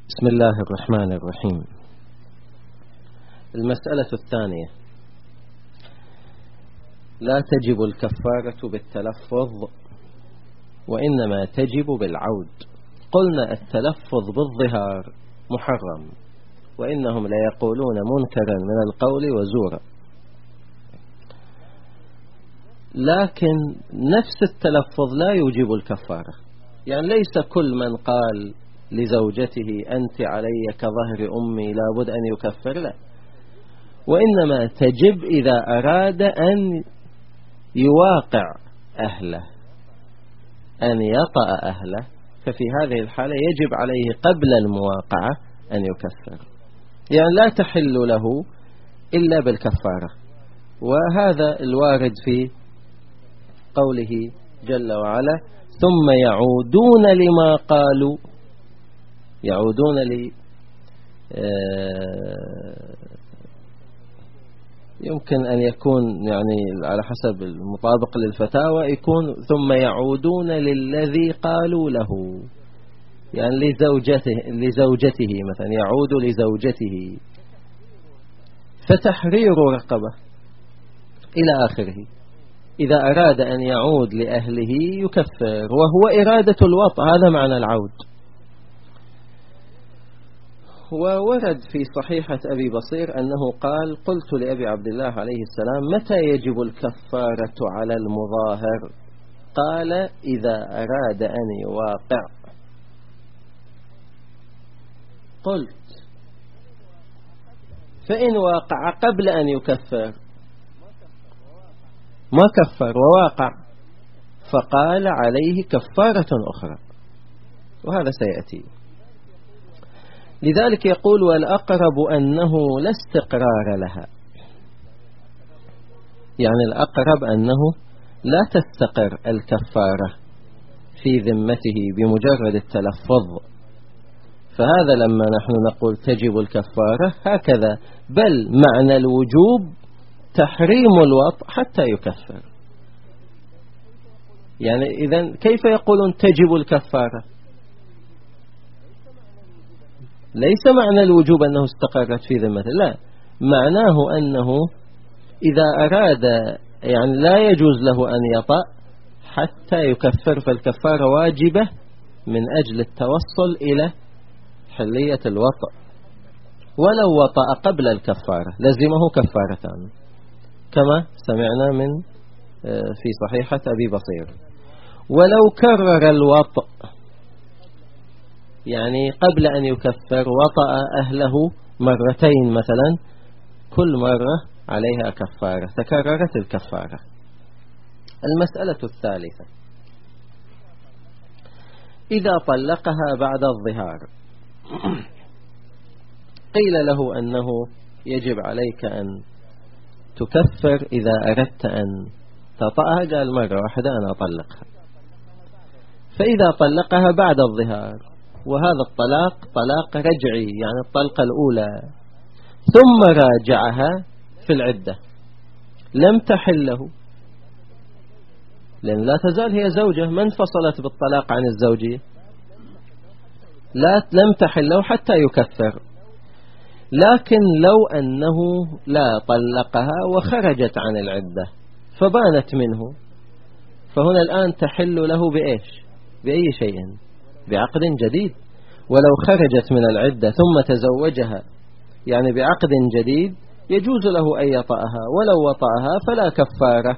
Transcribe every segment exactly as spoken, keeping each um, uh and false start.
بسم الله الرحمن الرحيم. المسألة الثانية: لا تجب الكفارة بالتلفظ وإنما تجب بالعود. قلنا التلفظ بالظهار محرم، وإنهم ليقولون منكرا من القول وزورا، لكن نفس التلفظ لا يوجب الكفارة. يعني ليس كل من قال لزوجته أنت علي كظهر أمي لابد أن يكفر، لا، وإنما تجب إذا أراد أن يواقع أهله، أن يطأ أهله، ففي هذه الحالة يجب عليه قبل المواقعة أن يكفر. يعني لا تحل له إلا بالكفارة، وهذا الوارد في قوله جل وعلا: ثم يعودون لما قالوا. يعودون لي يمكن أن يكون يعني على حسب المطابق للفتاوى يكون ثم يعودون للذي قالوا له، يعني لزوجته لزوجته مثلا يعود لزوجته، فتحرير رقبة إلى آخره. إذا أراد أن يعود لأهله يكفر، وهو إرادة الوطء، هذا معنى العود. وورد في صحيحة أبي بصير أنه قال: قلت لأبي عبد الله عليه السلام: متى يجب الكفارة على المظاهر؟ قال: إذا أراد أن يواقع. قلت: فإن واقع قبل أن يكفر ما كفر وواقع، فقال: عليه كفارة أخرى، وهذا سيأتي. لذلك يقول: والأقرب أنه لا استقرار لها. يعني الأقرب أنه لا تستقر الكفارة في ذمته بمجرد التلفظ، فهذا لما نحن نقول تجب الكفارة هكذا، بل معنى الوجوب تحريم الوطء حتى يكفر. يعني إذن كيف يقولون تجب الكفارة؟ ليس معنى الوجوب أنه استقرت في ذمته، لا، معناه أنه إذا أراد يعني لا يجوز له أن يطأ حتى يكفر، فالكفارة واجبة من أجل التوصل إلى حلية الوطأ. ولو وطأ قبل الكفارة لزمه كفارتان، كما سمعنا من في صحيحة أبي بصير. ولو كرر الوطأ، يعني قبل أن يكفر وطأ أهله مرتين مثلا، كل مرة عليها كفارة، تكررت الكفارة. المسألة الثالثة: إذا طلقها بعد الظهار، قيل له أنه يجب عليك أن تكفر إذا أردت أن تطأها، قال: مرة واحدة أنا أطلقها. فإذا طلقها بعد الظهار، وهذا الطلاق طلاق رجعي، يعني الطلقة الأولى، ثم راجعها في العدة، لم تحل له، لأن لا تزال هي زوجة، ما انفصلت بالطلاق عن الزوجية، لا لم تحل له حتى يكفر. لكن لو أنه لا طلقها وخرجت عن العدة فبانت منه، فهنا الآن تحل له بإيش؟ بأي شيء؟ بعقد جديد. ولو خرجت من العدة ثم تزوجها يعني بعقد جديد يجوز له أن يطأها، ولو وطأها فلا كفارة.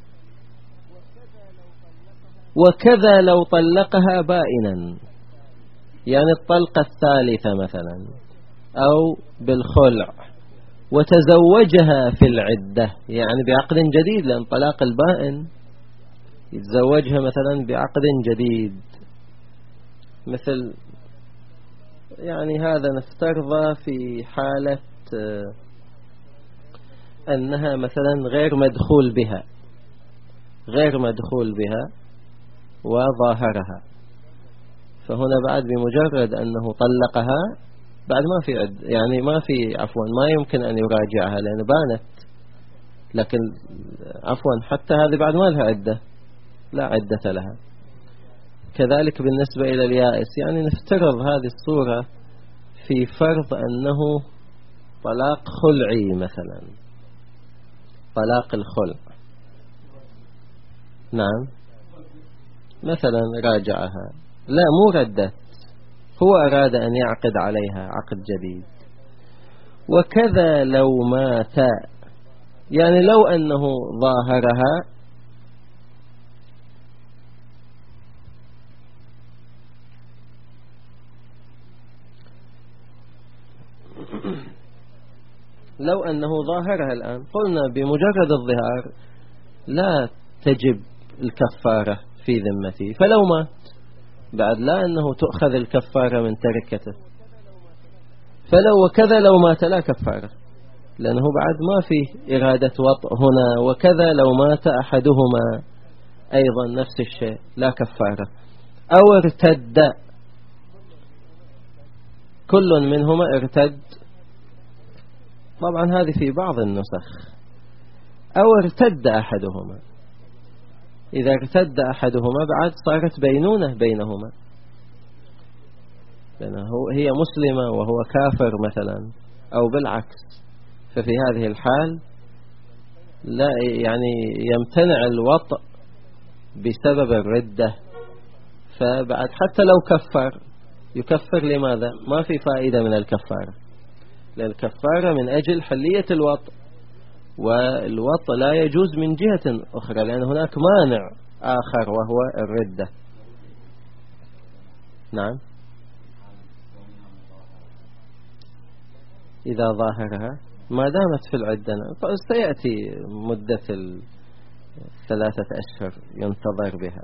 وكذا لو طلقها بائنا، يعني الطلقة الثالثة مثلا، أو بالخلع، وتزوجها في العدة يعني بعقد جديد، لأن طلاق البائن يتزوجها مثلا بعقد جديد، مثل يعني هذا نفترض في حالة أنها مثلا غير مدخول بها غير مدخول بها وظاهرها، فهنا بعد بمجرد أنه طلقها بعد ما في عد يعني ما في عفوا ما يمكن أن يراجعها لأن بانت، لكن عفوا حتى هذه بعد ما لها عدة، لا عدة لها. كذلك بالنسبة إلى اليائس، يعني نفترض هذه الصورة في فرض أنه طلاق خلعي مثلا، طلاق الخلع، نعم، مثلا راجعها، لا مو ردت، هو أراد أن يعقد عليها عقد جديد. وكذا لو مات، يعني لو أنه ظاهرها لو أنه ظاهرها الآن، قلنا بمجرد الظهار لا تجب الكفارة في ذمته، فلو مات بعد لا أنه تؤخذ الكفارة من تركته، فلو وكذا لو مات لا كفارة، لأنه بعد ما في إرادة وطء هنا. وكذا لو مات أحدهما أيضا نفس الشيء لا كفارة. أو ارتد، كل منهما ارتد، طبعا هذه في بعض النسخ، أو ارتد أحدهما، إذا ارتد أحدهما بعد صارت بينونة بينهما، لأنه هي مسلمة وهو كافر مثلا، أو بالعكس، ففي هذه الحال لا يعني يمتنع الوطء بسبب الردة. فبعد حتى لو كفر يكفر لماذا؟ ما في فائدة من الكفارة، لأن الكفارة من أجل حلية الوطء، والوطء لا يجوز من جهة أخرى، لأن هناك مانع آخر وهو الردة. نعم، إذا ظاهرها ما دامت في العدة سيأتي مدة الثلاثة أشهر ينتظر بها.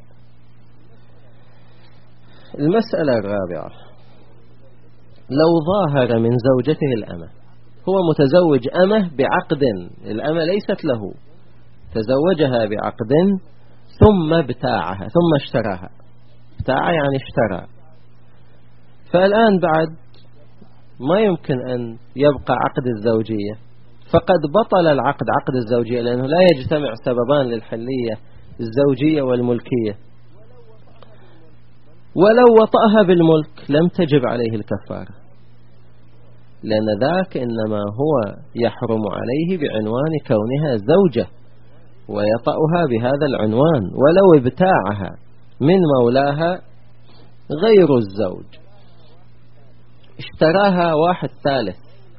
المسألة الرابعة، لو ظاهر من زوجته الأمة، هو متزوج أمة بعقد، الأمة ليست له، تزوجها بعقد ثم ابتاعها ثم اشتراها، ابتاع يعني اشترى، فالآن بعد ما يمكن أن يبقى عقد الزوجية، فقد بطل العقد، عقد الزوجية، لأنه لا يجتمع سببان للحلية، الزوجية والملكية. ولو وطأها بالملك لم تجب عليه الكفارة، لأن ذاك إنما هو يحرم عليه بعنوان كونها زوجة ويطأها بهذا العنوان. ولو ابتاعها من مولاها غير الزوج، اشتراها واحد ثالث،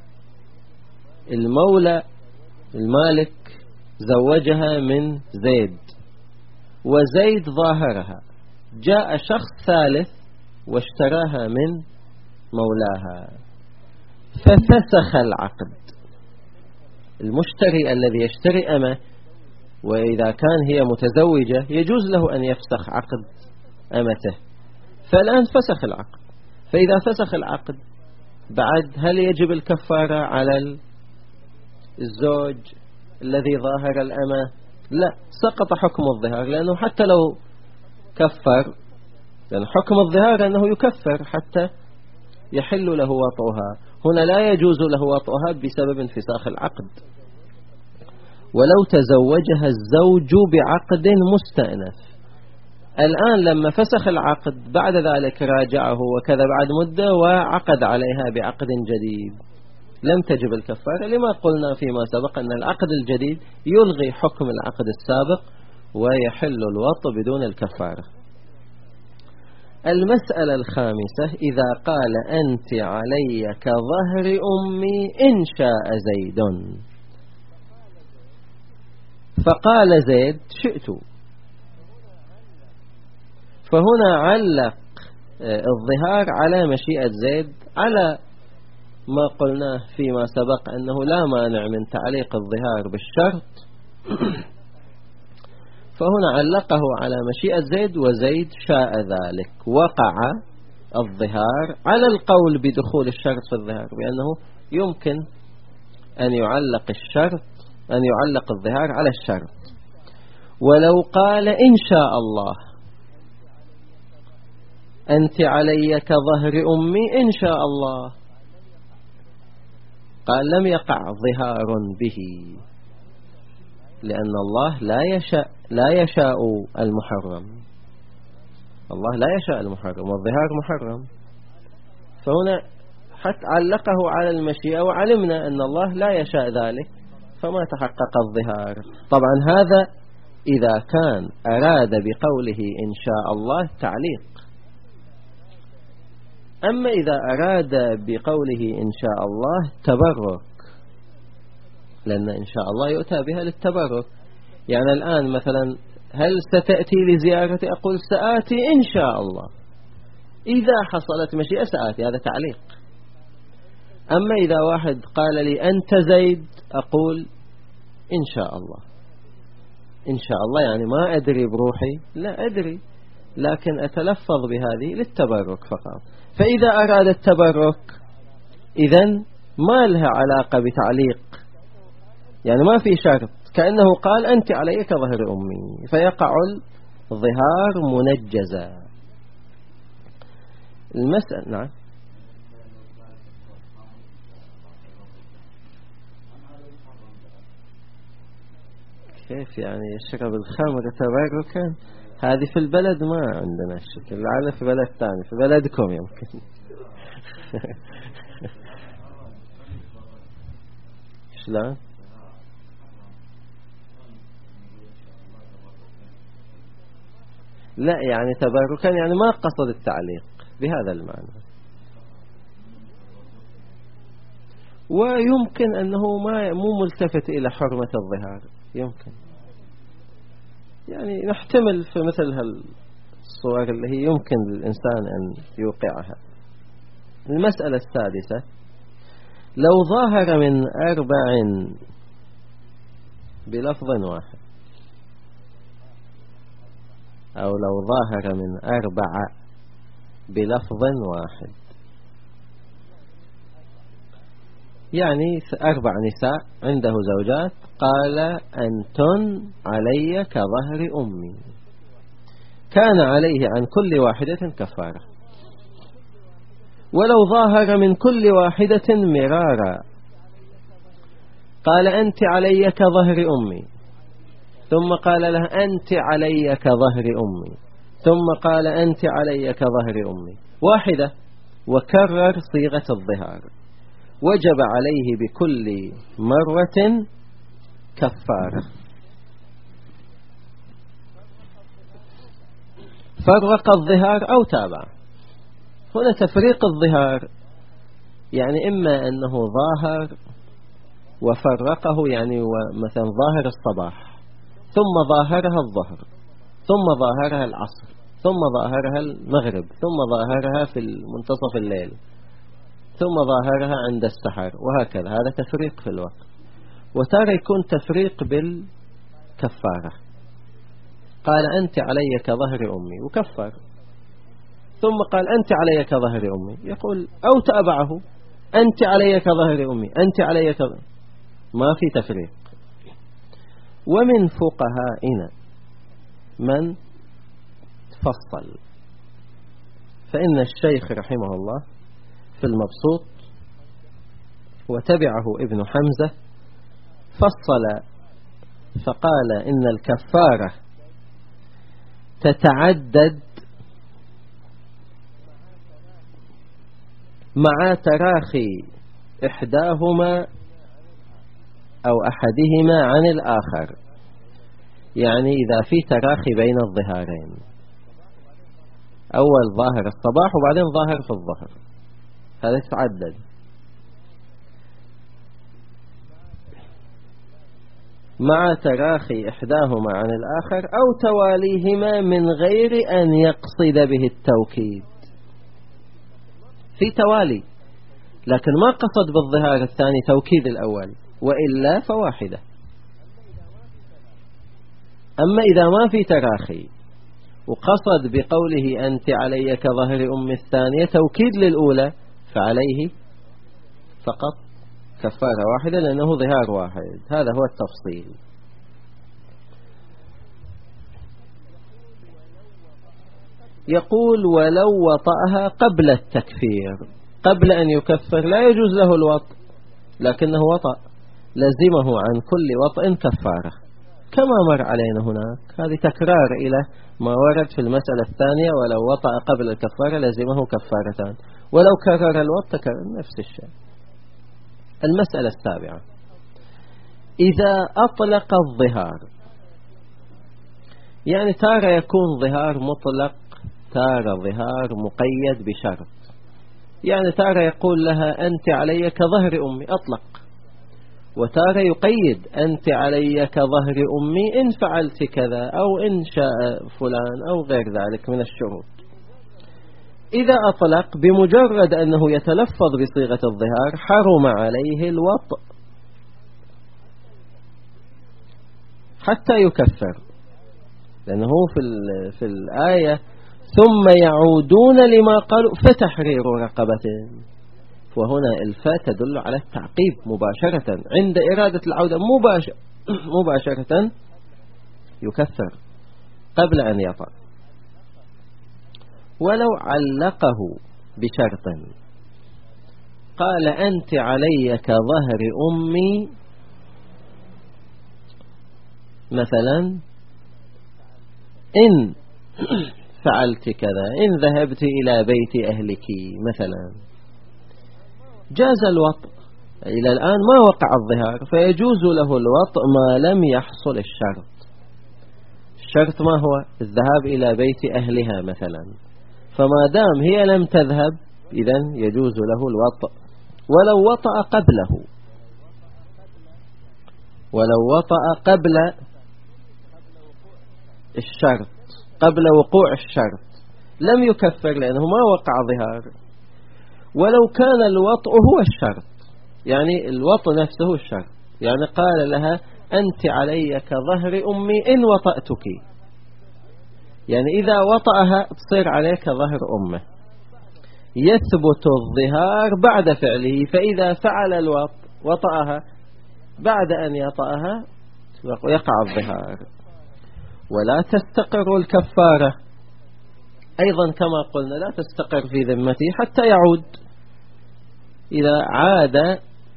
المولى المالك زوجها من زيد، وزيد ظاهرها، جاء شخص ثالث واشتراها من مولاها، ففسخ العقد. المشتري الذي يشتري أمه، وإذا كان هي متزوجة يجوز له أن يفسخ عقد أمته، فالآن فسخ العقد. فإذا فسخ العقد بعد هل يجب الكفارة على الزوج الذي ظاهر الأمة؟ لا، سقط حكم الظهار، لأنه حتى لو كفر، لأن حكم الظهار أنه يكفر حتى يحل له وطئها، هنا لا يجوز له وطئها بسبب انفساخ العقد. ولو تزوجها الزوج بعقد مستأنف، الآن لما فسخ العقد بعد ذلك راجعه وكذا بعد مدة وعقد عليها بعقد جديد، لم تجب الكفارة، لما قلنا فيما سبق أن العقد الجديد يلغي حكم العقد السابق ويحل الوطء بدون الكفارة. المسألة الخامسة، إذا قال أنت علي كظهر أمي إن شاء زيد، فقال زيد شئت، فهنا علق الظهار على مشيئة زيد، على ما قلناه فيما سبق أنه لا مانع من تعليق الظهار بالشرط، فهنا علقه على مشيئة زيد وزيد شاء ذلك، وقع الظهار على القول بدخول الشرط في الظهار، بأنه يمكن أن يعلق الشرط أن يعلق الظهار على الشرط. ولو قال إن شاء الله أنت علي كظهر أمي إن شاء الله، قال لم يقع ظهار به، لأن الله لا يشاء لا يشاء المحرم، الله لا يشاء المحرم، والظهار محرم، فهنا حتى علقه على المشيئة، وعلمنا أن الله لا يشاء ذلك فما تحقق الظهار. طبعا هذا إذا كان أراد بقوله إن شاء الله تعليق. أما إذا أراد بقوله إن شاء الله تبرك، لأن إن شاء الله يؤتى بها للتبرك. يعني الآن مثلا هل ستأتي لزيارتي؟ أقول سآتي إن شاء الله، إذا حصلت مشيئة سآتي، هذا تعليق. أما إذا واحد قال لي أنت زيد، أقول إن شاء الله. إن شاء الله يعني ما أدري بروحي، لا أدري، لكن أتلفظ بهذه للتبرك فقط. فإذا أراد التبرك إذن ما لها علاقة بتعليق، يعني ما في شرط، كأنه قال أنت علي كظهر أمي، فيقع الظهار منجزا. المسألة نعم. كيف يعني يشرب الخمر تبركا؟ هذه في البلد ما عندنا الشكل، لعل في بلد ثاني، في بلدكم يمكن. شلون؟ لا يعني تبركا يعني ما قصد التعليق بهذا المعنى. ويمكن أنه ما مو ملتفت إلى حرمة الظهار، يمكن يعني نحتمل في مثل هالصور اللي هي يمكن للإنسان أن يوقعها. المسألة السادسة: لو ظاهر من أربع بلفظ واحد، أو لو ظاهر من أربع بلفظ واحد، يعني أربع نساء عنده زوجات، قال أنتن علي كظهر أمي، كان عليه عن كل واحدة كفارة. ولو ظاهر من كل واحدة مرارا، قال أنت علي كظهر أمي، ثم قال له أنت علي كظهر أمي، ثم قال أنت علي كظهر أمي، واحدة، وكرر صيغة الظهار، وجب عليه بكل مرة كفارة. فرق الظهار أو تابع. هنا تفريق الظهار يعني إما أنه ظاهر وفرقه، يعني مثلا ظاهر الصباح ثم ظاهرها الظهر ثم ظاهرها العصر ثم ظاهرها المغرب ثم ظاهرها في منتصف الليل ثم ظاهرها عند السحر، وهكذا. هذا تفريق في الوقت. وترى يكون تفريق بالكفارة، قال أنت علي كظهر أمي وكفر، ثم قال أنت علي كظهر أمي، يقول أو تابعه أنت علي كظهر أمي، أنت علي كظهر، ما في تفريق. ومن فقهائنا من فصل، فإن الشيخ رحمه الله في المبسوط وتبعه ابن حمزة فصل فقال إن الكفارة تتعدد مع تراخي إحداهما أو أحدهما عن الآخر، يعني إذا في تراخي بين الظهارين، أول ظاهر الصباح وبعدين ظاهر في الظهر، هذا يتعدد. مع تراخي إحداهما عن الآخر أو تواليهما من غير أن يقصد به التوكيد. في توالي لكن ما قصد بالظهار الثاني توكيد الأول، وإلا فواحدة. أما إذا ما في تراخي وقصد بقوله أنت علي كظهر أم الثانية توكيد للأولى، فعليه فقط كفارة واحدة لأنه ظهار واحد. هذا هو التفصيل. يقول ولو وطأها قبل التكفير، قبل أن يكفر لا يجوز له الوطء، لكنه وطأ لزمه عن كل وطء كفارة، كما مر علينا هناك. هذه تكرار إلى ما ورد في المسألة الثانية: ولو وطأ قبل الكفارة لزمه كفارتان. ولو كرر الوط تكرر نفس الشيء. المسألة السابعة: إذا أطلق الظهار، يعني تارة يكون ظهار مطلق، تارة ظهار مقيد بشرط. يعني تارة يقول لها أنت علي كظهر أمي، أطلق، وتارة يقيد أنت علي كظهر أمي إن فعلت كذا أو إن شاء فلان أو غير ذلك من الشروط. إذا أطلق بمجرد أنه يتلفظ بصيغة الظهار حرم عليه الوطء حتى يكفر، لأنه في, في الآية ثم يعودون لما قالوا فتحرير رقبة، وهنا الفاء تدل على التعقيب مباشرة. عند إرادة العودة مباشرة, مباشرة يكفر قبل أن يطأ. ولو علقه بشرط قال أنت علي كظهر أمي مثلا إن فعلت كذا، إن ذهبت إلى بيت أهلك مثلا، جاز الوطء. إلى الآن ما وقع الظهار، فيجوز له الوطء ما لم يحصل الشرط. الشرط ما هو؟ الذهاب إلى بيت أهلها مثلا، فما دام هي لم تذهب إذن يجوز له الوطء ولو وطأ قبله، ولو وطأ قبل الشرط، قبل وقوع الشرط لم يكفر لأنه ما وقع ظهار. ولو كان الوطء هو الشرط، يعني الوطء نفسه الشرط، يعني قال لها أنت علي كظهر أمي إن وطأتك، يعني إذا وطأها تصير عليك ظهر أمه، يثبت الظهار بعد فعله. فإذا فعل الوطء وطأها بعد أن يطأها يقع الظهار. ولا تستقر الكفارة أيضا كما قلنا، لا تستقر في ذمته حتى يعود. إذا عاد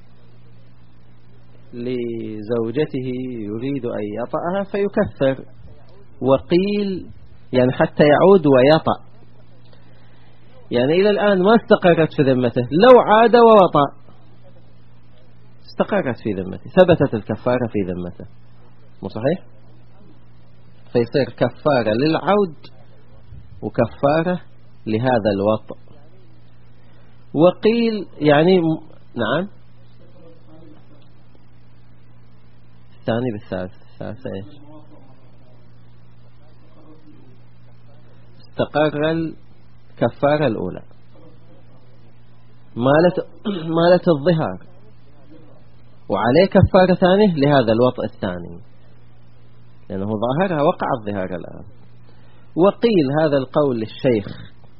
لزوجته يريد أن يطأها فيكفر. وقيل يعني حتى يعود ويطأ، يعني إلى الآن ما استقرت في ذمته، لو عاد ووطأ استقرت في ذمته، ثبتت الكفارة في ذمته، مو صحيح؟ فيصير كفارة للعود وكفارة لهذا الوطء. وقيل يعني نعم الثاني بالثالث، الثالث ايش؟ استقر الكفارة الأولى، مالت مالت الظهار، وعليه كفارة ثانية لهذا الوطء الثاني لأنه ظاهرها وقع الظهار الآن. وقيل هذا القول للشيخ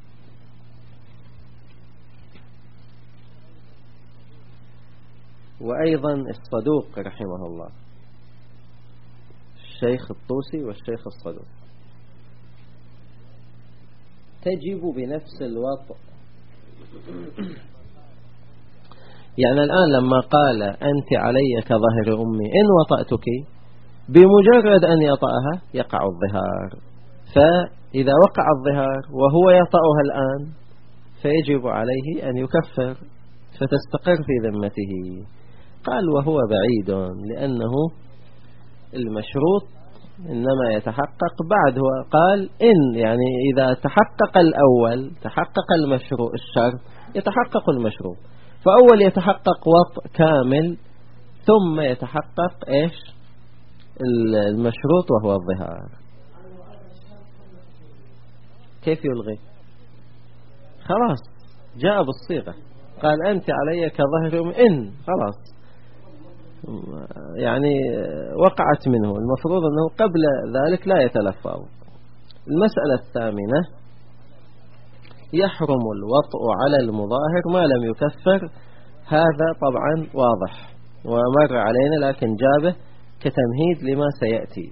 وأيضا الصدوق رحمه الله، الشيخ الطوسي والشيخ الصدوق، تجب بنفس الوطء. يعني الآن لما قال أنت علي كظهر أمي إن وطأتك، بمجرد أن يطأها يقع الظهار، فإذا وقع الظهار وهو يطأها الآن فيجب عليه أن يكفر فتستقر في ذمته. قال وهو بعيد لأنه المشروط إنما يتحقق بعد. هو قال إن يعني إذا تحقق الأول تحقق المشروط الشرط يتحقق المشروط، فأول يتحقق وطء كامل ثم يتحقق إيش المشروط وهو الظهار. كيف يلغي؟ خلاص جاء بالصيغة، قال أنت علي كظهر إن، خلاص يعني وقعت منه، المفروض أنه قبل ذلك لا يتلفظ. المسألة الثامنة: يحرم الوطء على المظاهر ما لم يكفر. هذا طبعا واضح ومر علينا لكن جابه كتمهيد لما سيأتي.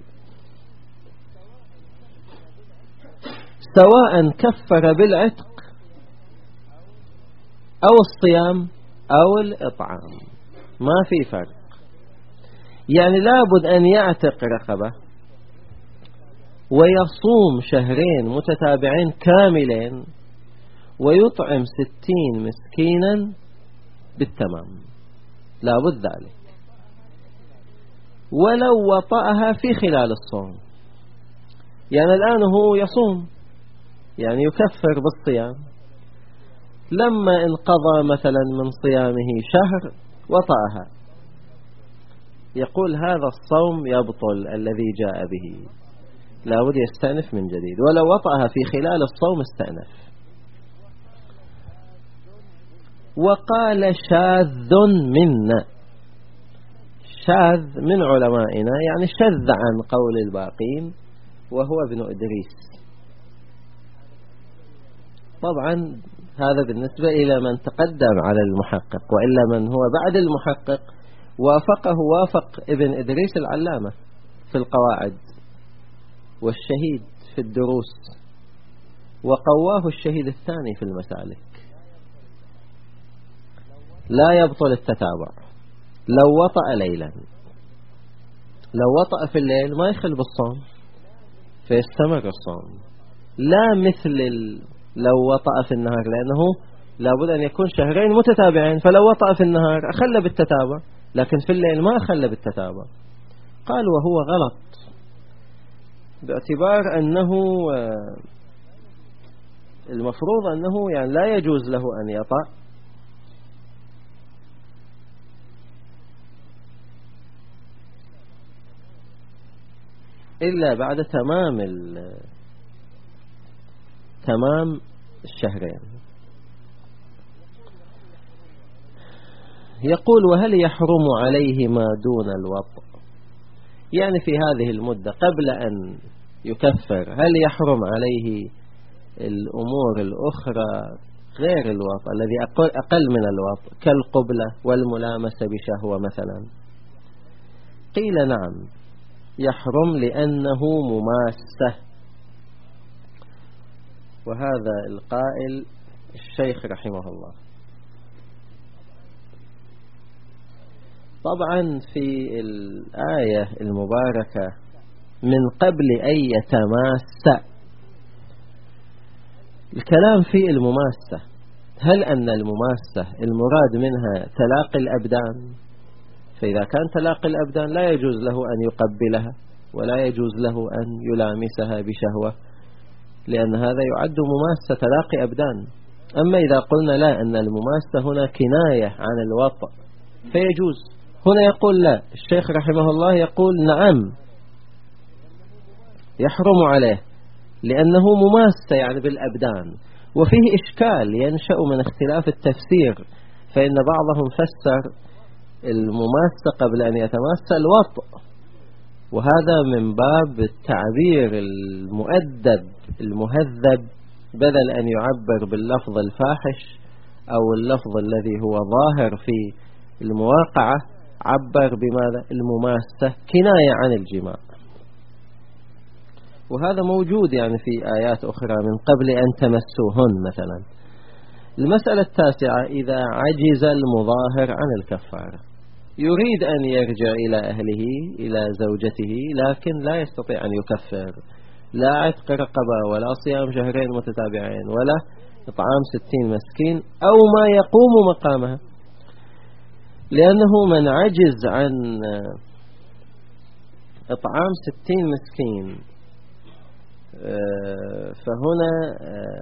سواء كفر بالعتق أو الصيام أو الإطعام ما في فرق، يعني لابد أن يعتق رقبة ويصوم شهرين متتابعين كاملين ويطعم ستين مسكينا بالتمام، لا بد ذلك. ولو وطأها في خلال الصوم، يعني الآن هو يصوم، يعني يكفر بالصيام، لما انقضى مثلا من صيامه شهر وطأها، يقول هذا الصوم يبطل الذي جاء به، لا بد يستأنف من جديد. ولو وطأها في خلال الصوم استأنف. وقال شاذ منا، شاذ من علمائنا يعني شذ عن قول الباقين، وهو ابن إدريس. طبعا هذا بالنسبة إلى من تقدم على المحقق، وإلا من هو بعد المحقق وافقه وافق ابن إدريس العلامة في القواعد، والشهيد في الدروس، وقواه الشهيد الثاني في المسالك. لا يبطل التتابع لو وطأ ليلا، لو وطأ في الليل ما يخل بالصوم فيستمر الصوم، لا مثل لو وطأ في النهار، لأنه لابد أن يكون شهرين متتابعين، فلو وطأ في النهار أخل بالتتابع، لكن في الليل ما أخل بالتتابع. قال وهو غلط، باعتبار أنه المفروض أنه يعني لا يجوز له أن يطأ إلا بعد تمام تمام الشهرين. يقول وهل يحرم عليه ما دون الوطء، يعني في هذه المدة قبل أن يكفر هل يحرم عليه الأمور الأخرى غير الوطء الذي أقل من الوطء كالقبلة والملامسة بشهوة مثلا؟ قيل نعم يحرم لأنه مماسة، وهذا القائل الشيخ رحمه الله. طبعا في الآية المباركة من قبل أن يتماس، الكلام في المماسة، هل أن المماسة المراد منها تلاقي الأبدان؟ فإذا كان تلاقي الأبدان لا يجوز له أن يقبلها ولا يجوز له أن يلامسها بشهوة، لأن هذا يعد مماسة تلاقي أبدان. أما إذا قلنا لا، أن المماسة هنا كناية عن الوطء فيجوز. هنا يقول لا، الشيخ رحمه الله يقول نعم يحرم عليه لأنه مماسة يعني بالأبدان. وفيه إشكال ينشأ من اختلاف التفسير، فإن بعضهم فسر المماسة قبل أن يتماس الوطء، وهذا من باب التعبير المؤدب المهذب، بدل أن يعبر باللفظ الفاحش أو اللفظ الذي هو ظاهر في المواقعة، عبر بماذا؟ المماسة كناية عن الجماع. وهذا موجود يعني في آيات أخرى من قبل أن تمسوهن مثلا. المسألة التاسعة إذا عجز المظاهر عن الكفارة، يريد أن يرجع إلى أهله إلى زوجته لكن لا يستطيع أن يكفر، لا عتق رقبة ولا صيام شهرين متتابعين ولا إطعام ستين مسكين أو ما يقوم مقامها، لأنه من عجز عن إطعام ستين مسكين فهنا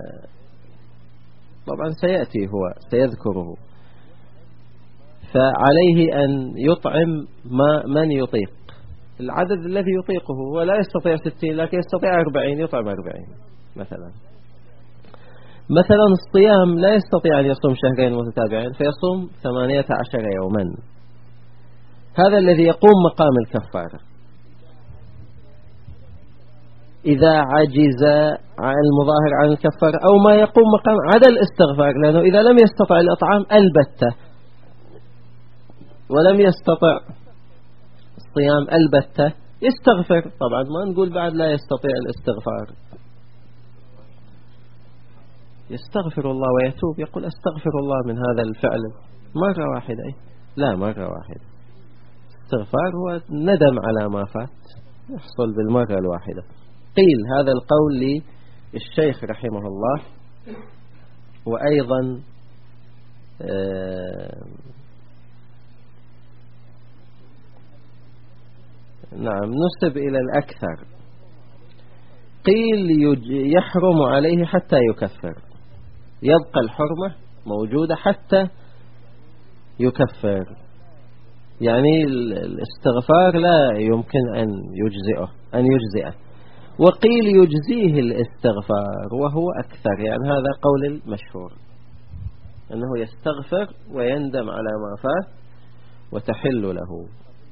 طبعا سيأتي هو سيذكره، فعليه أن يطعم ما من يطيق العدد الذي يطيقه، ولا يستطيع ستين لكن يستطيع أربعين يطعم أربعين مثلا. مثلا الصيام لا يستطيع أن يصوم شهرين متتابعين فيصوم ثمانية عشر يوما، هذا الذي يقوم مقام الكفارة. إذا عجز عن المظاهر عن الكفارة أو ما يقوم مقام عدا الاستغفار، لأنه إذا لم يستطع الإطعام البتة ولم يستطع الصيام البتة يستغفر. طبعا ما نقول بعد لا يستطيع الاستغفار، يستغفر الله ويتوب، يقول استغفر الله من هذا الفعل مرة واحدة، لا مرة واحدة. استغفار هو ندم على ما فات يحصل بالمرة الواحدة. قيل هذا القول للشيخ رحمه الله وأيضا آه نعم نسب إلى الأكثر، قيل يحرم عليه حتى يكفر، يبقى الحرمة موجودة حتى يكفر، يعني الاستغفار لا يمكن أن يجزئه أن يجزئه. وقيل يجزيه الاستغفار وهو أكثر، يعني هذا قول المشهور أنه يستغفر ويندم على ما فات وتحل له.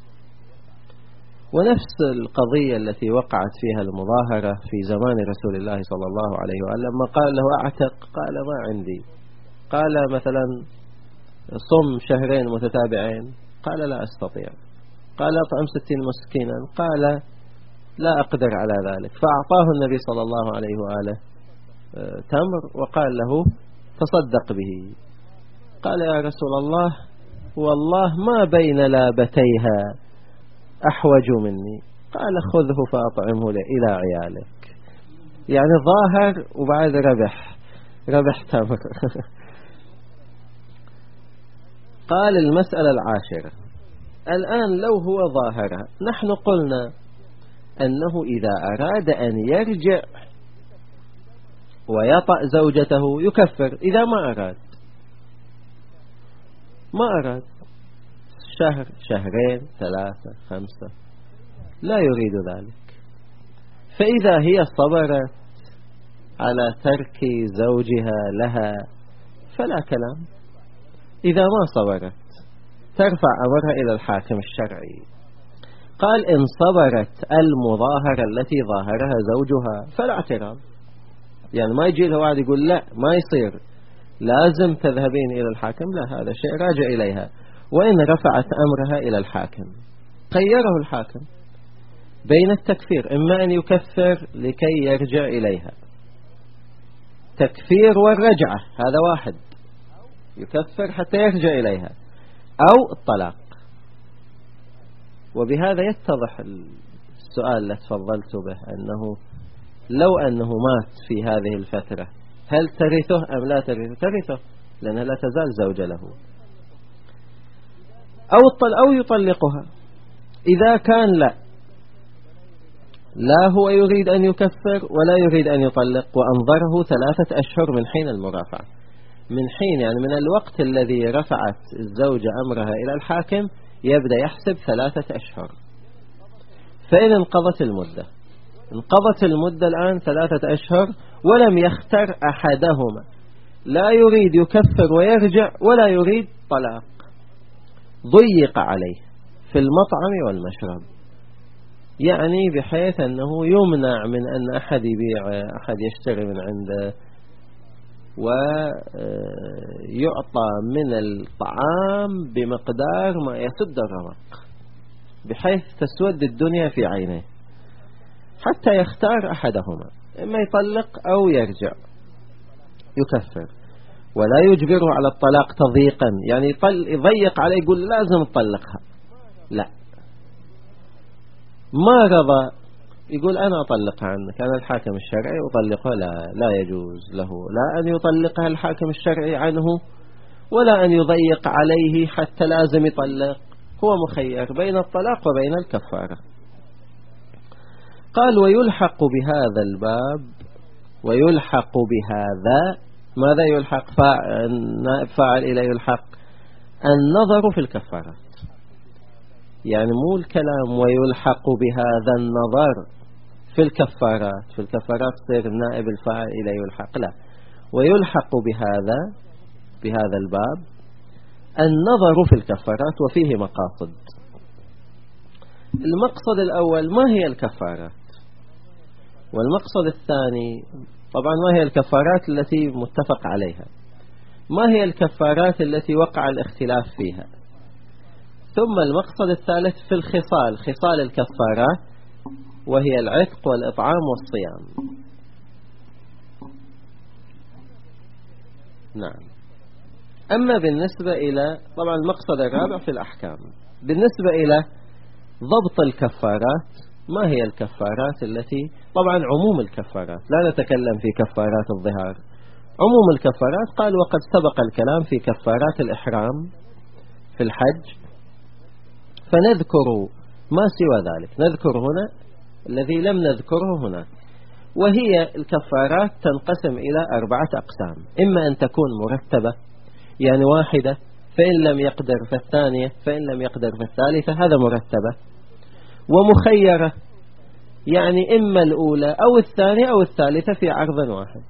ونفس القضية التي وقعت فيها المظاهرة في زمان رسول الله صلى الله عليه وآله، لما قال له أعتق قال ما عندي، قال مثلا صم شهرين متتابعين قال لا أستطيع، قال أطعم ستين مسكينا قال لا أقدر على ذلك، فأعطاه النبي صلى الله عليه وآله تمر وقال له تصدق به، قال يا رسول الله والله ما بين لابتيها أحوج مني، قال خذه فأطعمه إلى عيالك، يعني ظاهر وبعد ربح ربح تمر. قال المسألة العاشرة، الآن لو هو ظاهرة، نحن قلنا أنه إذا أراد أن يرجع ويطأ زوجته يكفر، إذا ما أراد ما أراد شهر شهرين ثلاثة خمسة لا يريد ذلك، فإذا هي صبرت على ترك زوجها لها فلا كلام، إذا ما صبرت ترفع أمرها إلى الحاكم الشرعي. قال إن صبرت المظاهرة التي ظاهرها زوجها فلا اعتراض، يعني ما يجي له واحد يقول لا ما يصير لازم تذهبين إلى الحاكم، لا هذا شيء راجع إليها. وإن رفعت أمرها إلى الحاكم خيره الحاكم بين التكفير، إما أن يكفر لكي يرجع إليها، تكفير والرجعة هذا واحد، يكفر حتى يرجع إليها، أو الطلاق. وبهذا يتضح السؤال الذي تفضلت به، أنه لو أنه مات في هذه الفترة هل ترثه أم لا ترثه؟ ترثه لأنها لا تزال زوجة له، أو أو يطلقها. إذا كان لا لا هو يريد أن يكفر ولا يريد أن يطلق، وأنظره ثلاثة أشهر من حين المرافعة، من حين يعني من الوقت الذي رفعت الزوجة أمرها إلى الحاكم يبدأ يحسب ثلاثة أشهر. فإن انقضت المدة انقضت المدة الآن ثلاثة أشهر ولم يختر أحدهما، لا يريد يكفر ويرجع ولا يريد طلاق، ضيق عليه في المطعم والمشرب، يعني بحيث أنه يمنع من أن أحد يبيع أحد يشتري من عنده، ويعطى من الطعام بمقدار ما يسد الرمق بحيث تسود الدنيا في عينيه، حتى يختار أحدهما، إما يطلق أو يرجع يكفر، ولا يجبره على الطلاق تضييقا، يعني يضيق عليه يقول لازم تطلقها، لا، ما رضى يقول أنا أطلقها عنك، أنا الحاكم الشرعي أطلقها، لا لا يجوز له لا أن يطلقها الحاكم الشرعي عنه، ولا أن يضيق عليه حتى لازم يطلق، هو مخير بين الطلاق وبين الكفارة. قال ويلحق بهذا الباب، ويلحق بهذا، ماذا يلحق؟ فاعل إلى يلحق النظر في الكفارات، يعني مو الكلام ويلحق بهذا النظر في الكفارات، في الكفارات تصير نائب الفاعل إلى يلحق، لا، ويلحق بهذا بهذا الباب النظر في الكفارات، وفيه مقاصد. المقصد الأول ما هي الكفارات، والمقصد الثاني طبعا ما هي الكفارات التي متفق عليها، ما هي الكفارات التي وقع الاختلاف فيها، ثم المقصد الثالث في الخصال، خصال الكفارات، وهي العتق والإطعام والصيام. نعم. أما بالنسبة إلى طبعا المقصد الرابع في الأحكام، بالنسبة إلى ضبط الكفارات، ما هي الكفارات التي طبعا عموم الكفارات، لا نتكلم في كفارات الظهار عموم الكفارات قال وقد سبق الكلام في كفارات الإحرام في الحج، فنذكر ما سوى ذلك، نذكر هنا الذي لم نذكره هنا. وهي الكفارات تنقسم إلى أربعة أقسام، إما أن تكون مرتبة يعني واحدة، فإن لم يقدر فالثانية، فإن لم يقدر فالثالثة، هذا مرتبة. ومخيرة يعني إما الأولى أو الثانية أو الثالثة في عرض واحد،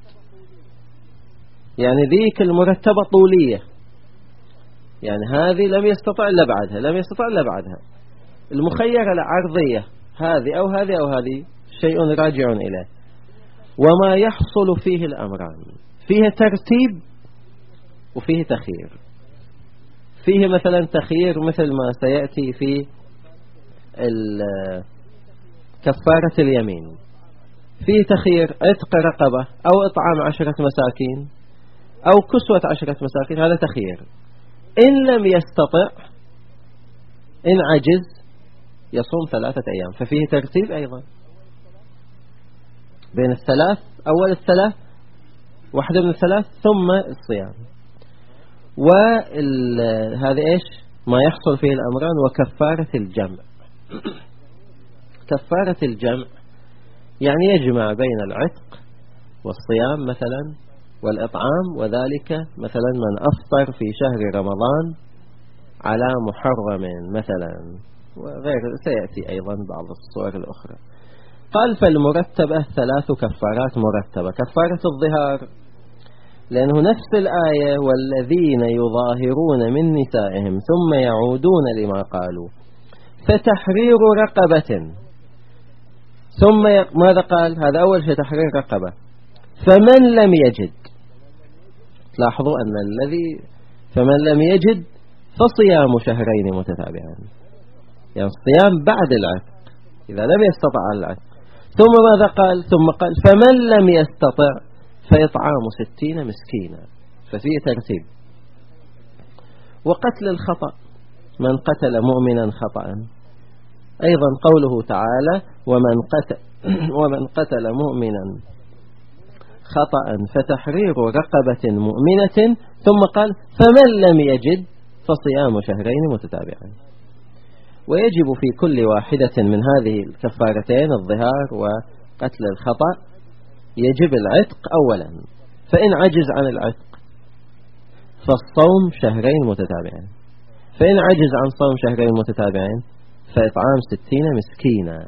يعني ذيك المرتبة طولية، يعني هذه لم يستطع إلا بعدها، لم يستطع إلا بعدها. المخيرة العرضية هذه أو هذه أو هذه شيء راجع إليه. وما يحصل فيه الأمران، فيه ترتيب وفيه تخيير. فيه مثلا تخيير مثل ما سيأتي في كفارة اليمين، فيه تخيير عتق رقبة أو إطعام عشرة مساكين أو كسوة عشرة مساكين، هذا تخيير. إن لم يستطع، إن عجز، يصوم ثلاثة أيام، ففيه ترتيب أيضا بين الثلاث، أول الثلاث واحدة من الثلاث ثم الصيام. وهذا إيش ما يحصل فيه الأمران. وكفارة الجمع كفارة الجمع يعني يجمع بين العتق والصيام مثلا والإطعام، وذلك مثلا من أفطر في شهر رمضان على محرم مثلا، وغير سيأتي أيضا بعض الصور الأخرى. قال فالمرتبة ثلاث كفارات مرتبة. كفارة الظهار، لأنه نفس الآية والذين يظاهرون من نسائهم ثم يعودون لما قالوا فتحرير رقبة، ثم ماذا قال؟ هذا أول شيء تحرير رقبة. فمن لم يجد، لاحظوا أن الذي فمن لم يجد فصيام شهرين متتابعين، يعني الصيام بعد العتق إذا لم يستطع العتق. ثم ماذا قال؟ ثم قال فمن لم يستطع فيطعام ستين مسكينا، ففيه ترتيب. وقتل الخطأ، من قتل مؤمنا خطأ، أيضا قوله تعالى ومن قتل, ومن قتل مؤمنا خطأ فتحرير رقبة مؤمنة، ثم قال فمن لم يجد فصيام شهرين متتابعين. ويجب في كل واحدة من هذه الكفارتين الظهار وقتل الخطأ يجب العتق أولا، فإن عجز عن العتق فالصوم شهرين متتابعين، فإن عجز عن صوم شهرين متتابعين فإطعام ستين مسكينا.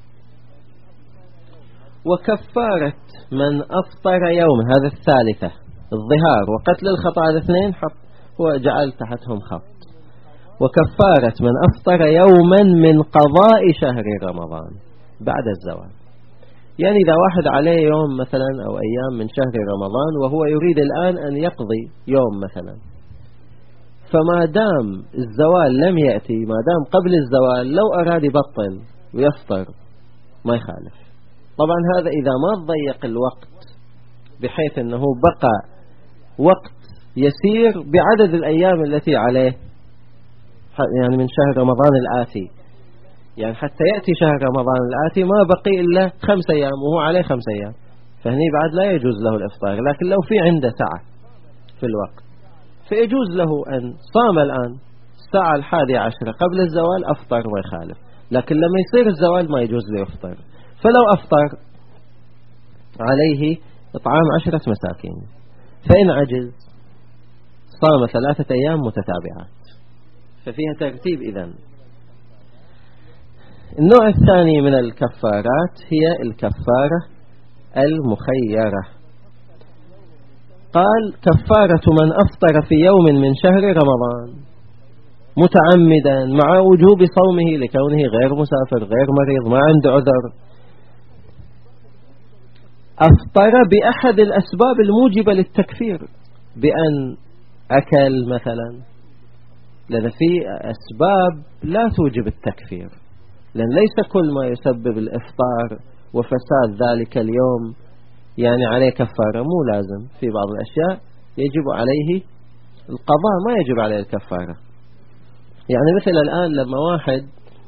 وكفارة من أفطر يوم، هذا الثالثة، الظهار وقتل الخطأ، هذا اثنين حط وجعل تحتهم خط. وكفارة من أفطر يوما من قضاء شهر رمضان بعد الزوال، يعني إذا واحد عليه يوم مثلا أو أيام من شهر رمضان وهو يريد الآن أن يقضي يوم مثلا، فما دام الزوال لم يأتي، ما دام قبل الزوال لو أراد يبطل ويفطر ما يخالف. طبعا هذا إذا ما تضيق الوقت بحيث أنه بقى وقت يسير بعدد الأيام التي عليه، يعني من شهر رمضان الآتي، يعني حتى يأتي شهر رمضان الآتي ما بقي إلا خمس أيام وهو عليه خمس أيام، فهني بعد لا يجوز له الإفطار. لكن لو في عنده ساعة في الوقت فيجوز له أن صام الآن الساعة الحادية عشرة قبل الزوال أفطر ويخالف، لكن لما يصير الزوال ما يجوز له يفطر. فلو أفطر عليه إطعام عشرة مساكين، فإن عجز صام ثلاثة أيام متتابعات، ففيها ترتيب. إذن النوع الثاني من الكفارات هي الكفارة المخيرة. قال كفارة من أفطر في يوم من شهر رمضان متعمدا مع وجوب صومه لكونه غير مسافر غير مريض ما عنده عذر، أفطر بأحد الأسباب الموجبة للتكفير، بأن أكل مثلا، لأن في أسباب لا توجب التكفير، لأن ليس كل ما يسبب الإفطار وفساد ذلك اليوم يعني عليه كفارة، مو لازم. في بعض الأشياء يجب عليه القضاء ما يجب عليه الكفارة. يعني مثل الآن لما واحد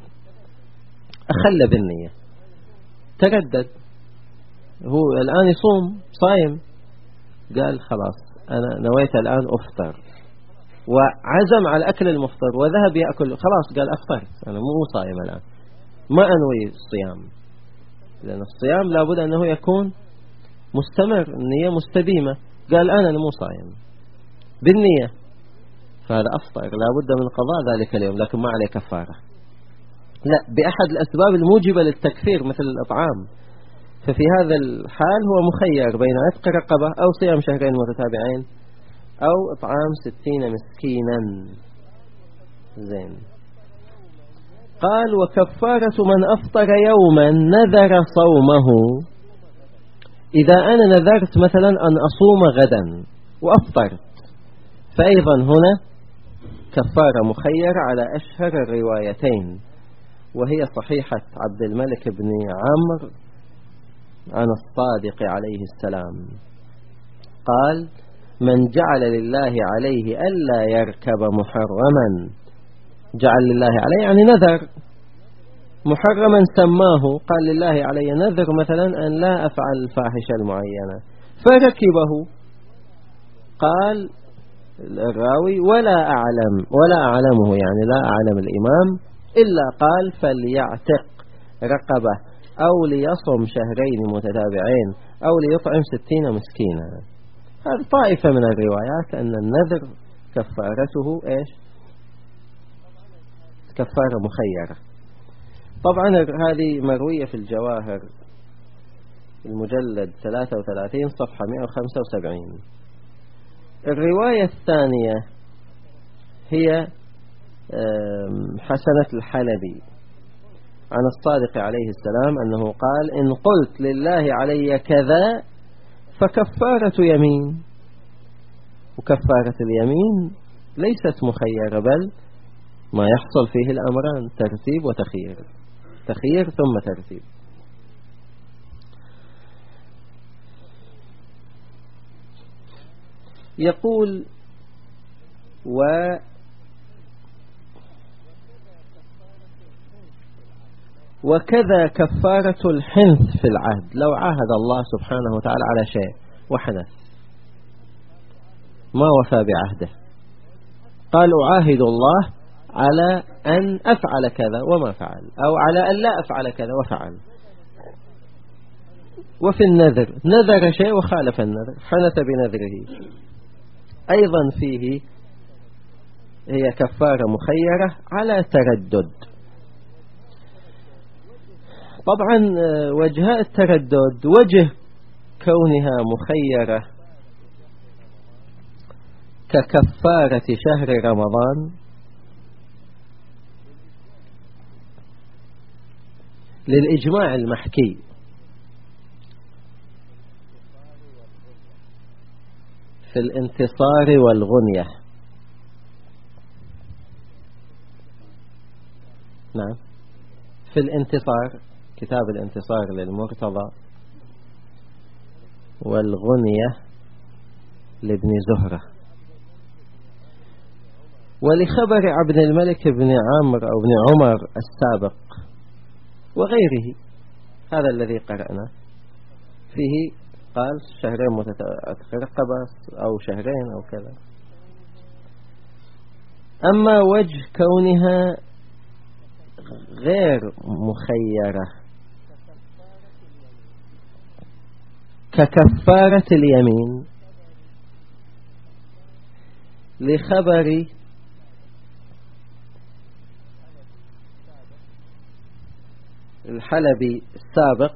أخل بالنية تردد، هو الآن يصوم صايم قال خلاص أنا نويت الآن أفطر، وعزم على أكل المفطر وذهب يأكل، خلاص قال أفطرت أنا مو صائم الآن، ما أنوي الصيام، لأن الصيام لابد أنه يكون مستمر، النية مستديمة. قال أنا مو صائم بالنية، فهذا أفطر لابد من قضاء ذلك اليوم، لكن ما عليه كفارة، لا بأحد الأسباب الموجبة للتكفير مثل الإطعام. ففي هذا الحال هو مخير بين عتق رقبة أو صيام شهرين متتابعين أو إطعام ستين مسكينا. زين. قال وكفارة من أفطر يوما نذر صومه، إذا أنا نذرت مثلا أن أصوم غدا وأفطرت، فأيضا هنا كفارة مخيرة على أشهر الروايتين، وهي صحيحة عبد الملك بن عمرو عن الصادق عليه السلام قال من جعل لله عليه ألا يركب محرما، جعل لله عليه يعني نذر، محرما سماه، قال لله علي نذر مثلا أن لا أفعل الفاحشة المعينة فركبه، قال الراوي ولا أعلم ولا أعلمه يعني لا أعلم الإمام إلا قال فليعتق رقبة أو ليصم شهرين متتابعين أو ليطعم ستين مسكينا. هذه طائفة من الروايات أن النذر كفارته إيش؟ كفارة مخيرة. طبعا هذه مروية في الجواهر المجلد ثلاثة وثلاثين صفحة مئة وخمسة وسبعين. الرواية الثانية هي حسنة الحلبي عن الصادق عليه السلام أنه قال إن قلت لله علي كذا فكفارة يمين، وكفارة اليمين ليست مخيرة بل ما يحصل فيه الأمران ترتيب وتخيير، تخيير ثم ترتيب. يقول و وكذا كفارة الحنث في العهد، لو عاهد الله سبحانه وتعالى على شيء وحنث ما وفى بعهده، قال أعاهد الله على أن أفعل كذا وما فعل، أو على أن لا أفعل كذا وفعل. وفي النذر نذر شيء وخالف النذر حنث بنذره، أيضا فيه هي كفارة مخيرة على تردد. طبعا وجهاء التردد وجه كونها مخيرة ككفارة شهر رمضان للإجماع المحكي في الانتصار والغنية. نعم في الانتصار، كتاب الانتصار للمرتضى، والغنية لابن زهرة، ولخبر عبد الملك بن عمرو أو بن عمر السابق وغيره، هذا الذي قرأنا فيه قال شهرين متترقبة أو شهرين أو كذا. أما وجه كونها غير مخيرة ككفارة اليمين لخبر الحلبي السابق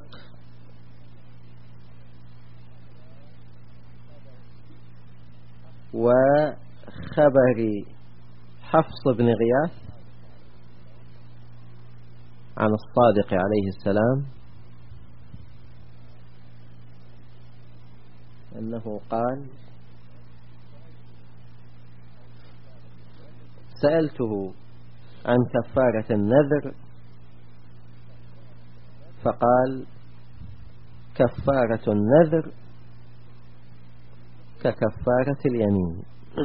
وخبر حفص بن غياث عن الصادق عليه السلام أنه قال سألته عن كفارة النذر فقال كفارة النذر ككفارة اليمين.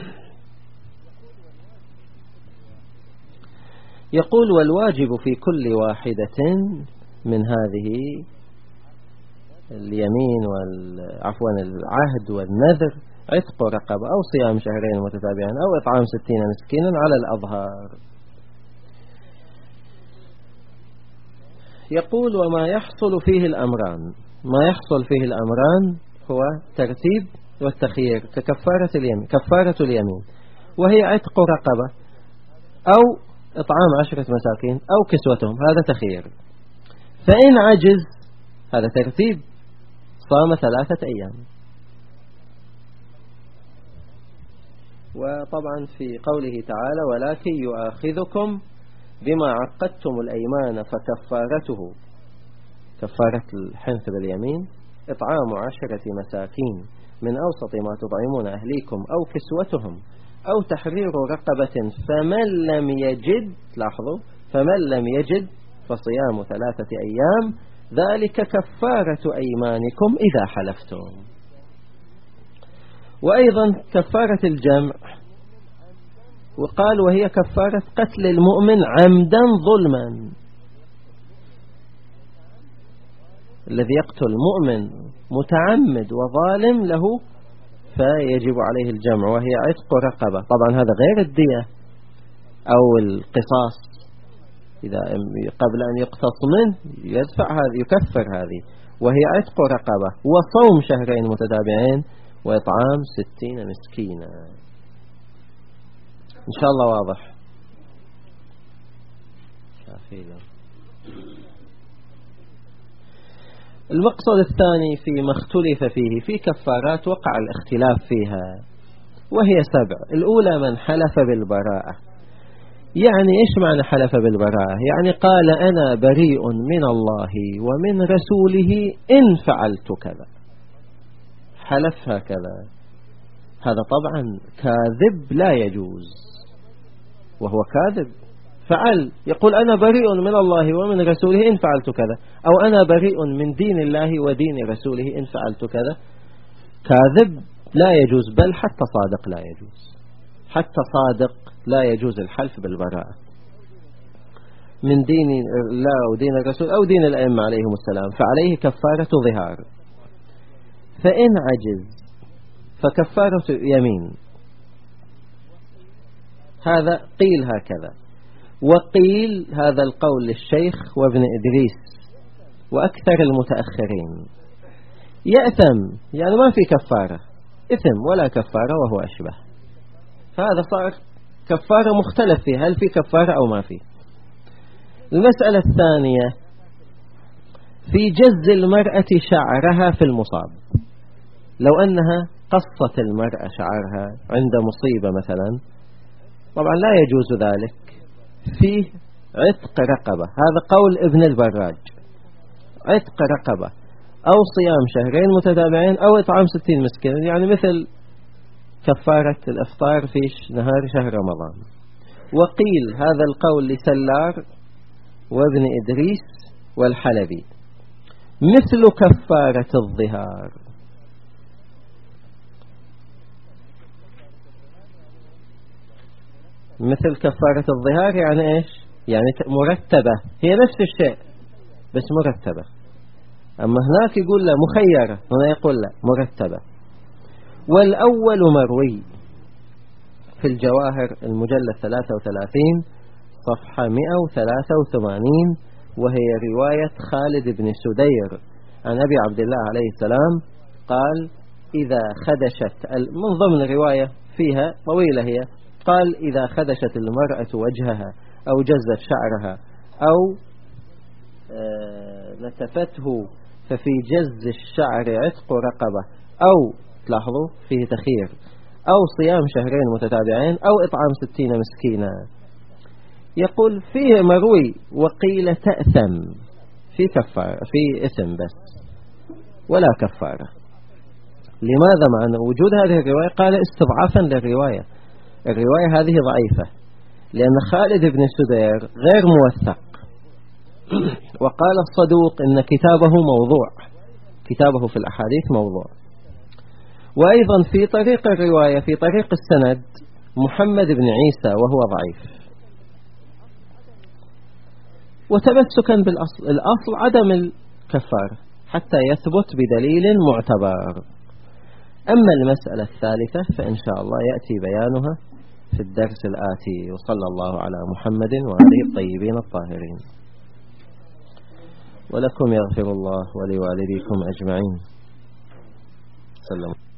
يقول والواجب في كل واحدة من هذه اليمين والعفوا العهد والنذر عتق رقبة أو صيام شهرين متتابعين أو إطعام ستين مسكينا على الأظهار. يقول وما يحصل فيه الأمران، ما يحصل فيه الأمران هو ترتيب والتخيير ككفارة اليمين، كفارة اليمين وهي عتق رقبة أو إطعام عشرة مساكين أو كسوتهم، هذا تخيير. فإن عجز هذا ترتيب صام ثلاثة أيام. وطبعا في قوله تعالى ولكن يؤاخذكم بما عقدتم الأيمان فكفارته، كفارة الحنث باليمين إطعام عشرة مساكين من أوسط ما تطعمون أهليكم أو كسوتهم أو تحرير رقبة فمن لم يجد، لاحظوا فمن لم يجد فصيام ثلاثة أيام ذلك كفارة أيمانكم إذا حلفتم. وأيضا كفارة الجمع، وقال وهي كفارة قتل المؤمن عمدا ظلما، الذي يقتل مؤمن متعمد وظالم له فيجب عليه الجمع وهي عتق رقبة. طبعا هذا غير الدية أو القصاص، إذا قبل أن يقتص منه يدفع هذه يكفر هذه، وهي عتق رقبة وصوم شهرين متتابعين وإطعام ستين مسكينا. إن شاء الله واضح. شافيلا. المقصد الثاني فيما اختلف فيه في كفارات وقع الاختلاف فيها، وهي سبع. الأولى من حلف بالبراءة. يعني إيش معنى حلف بالبراءة؟ يعني قال أنا بريء من الله ومن رسوله إن فعلت كذا، حلف هكذا. هذا طبعا كاذب لا يجوز، وهو كاذب فعل، يقول أنا بريء من الله ومن رسوله إن فعلت كذا، أو أنا بريء من دين الله ودين رسوله إن فعلت كذا. كاذب لا يجوز، بل حتى صادق لا يجوز، حتى صادق لا يجوز الحلف بالبراءة من دين الله ودين الرسول أو دين الأئمة عليهم السلام، فعليه كفارة ظهار. فإن عجز فكفارة يمين. هذا قيل هكذا، وقيل هذا القول للشيخ وابن إدريس وأكثر المتأخرين. يأثم يعني ما في كفارة، إثم ولا كفارة وهو أشبه. فهذا صار كفارة مختلف فيه، هل في كفارة أو ما في. المسألة الثانية في جز المرأة شعرها في المصاب. لو أنها قصت المرأة شعرها عند مصيبة مثلا، طبعا لا يجوز ذلك، فيه عتق رقبة. هذا قول ابن البراج، عتق رقبة أو صيام شهرين متتابعين أو إطعام ستين مسكين، يعني مثل كفارة الإفطار في نهار شهر رمضان. وقيل هذا القول لسلار وابن إدريس والحلبي، مثل كفارة الظهار. مثل كفارة الظهار يعني إيش؟ يعني مرتبة، هي نفس الشيء بس مرتبة. أما هناك يقول لا مخيرة، هنا يقول لا مرتبة. والأول مروي في الجواهر المجلد ثلاثة وثلاثين صفحة مئة وثلاثة وثمانين، وهي رواية خالد بن سدير عن أبي عبد الله عليه السلام قال إذا خدشت، من ضمن رواية فيها طويلة هي، قال إذا خدشت المرأة وجهها أو جزت شعرها أو نتفته ففي جز الشعر عتق رقبة، أو تلاحظوا فيه تخير، أو صيام شهرين متتابعين أو إطعام ستين مسكينا. يقول فيه مروي وقيل تأثم، في كفارة في اسم بس ولا كفارة. لماذا؟ مع وجود هذه الرواية قال استضعافا للرواية، الرواية هذه ضعيفة لأن خالد بن سدير غير موثق، وقال الصدوق إن كتابه موضوع، كتابه في الأحاديث موضوع. وأيضا في طريق الرواية في طريق السند محمد بن عيسى وهو ضعيف. وتمسكا بالأصل، الأصل عدم الكفارة حتى يثبت بدليل معتبر. أما المسألة الثالثة فإن شاء الله يأتي بيانها في الدرس الآتي. وصلى الله على محمد وعلى الطيبين الطاهرين. ولكم يغفر الله ولوالديكم أجمعين. سلام.